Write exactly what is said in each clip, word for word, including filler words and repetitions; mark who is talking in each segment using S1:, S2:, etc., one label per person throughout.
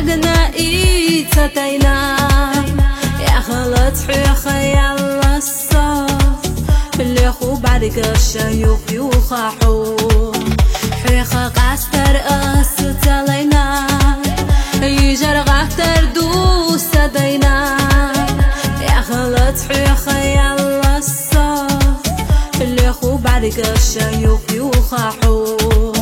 S1: دقنا إيتتينا يا خلط حيخ يلا الصف اللي خو بعدك الشيوخ يوخحو حيخ قاستر أستلينا يجر غافتر دوس دينا يا خلط حيخ يلا الصف اللي خو بعدك الشيوخ يوخحو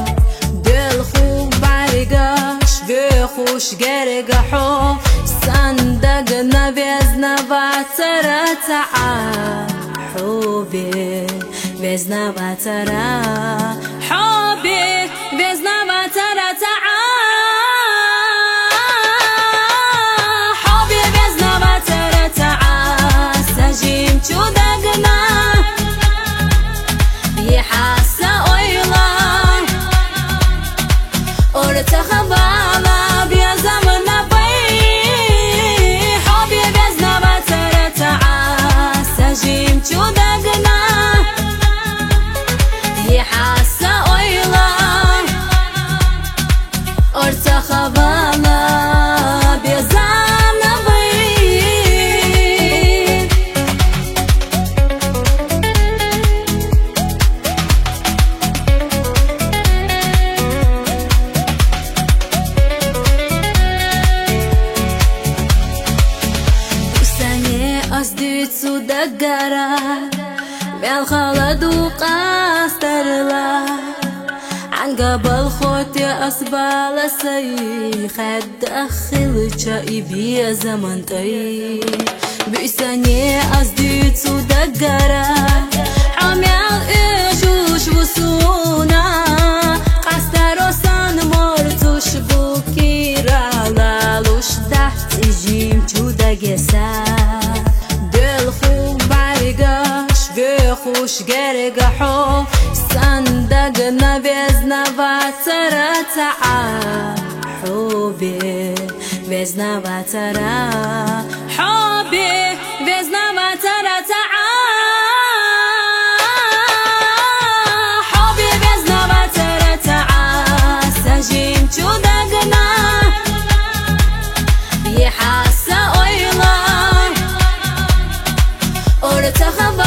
S1: خوش گرگحو صندق نبزنا باترا تعا حبي بزنا باترا حبي بزنا باترا تعا حبي بزنا باترا تعا سجيم شو دقنا يحاسا اويلا ورتخبا أصديتو دقرا بالخلد وقاستر لا عن قبل خوتي أصبال سي خد أخل شايبي يا زمن طي بإساني أصديتو دقرا عميال إيجوش وسونا قاستر وصان مرتوش بوكيرا لالوش تحت جيم شو دقسا خوش گرگحو صندق نبزنا باترا تعا حبي بزنا باترا حبي بزنا باترا تعا حبي بزنا باترا تعا سجيم شو دقنا يحاسا اويلا ورتخب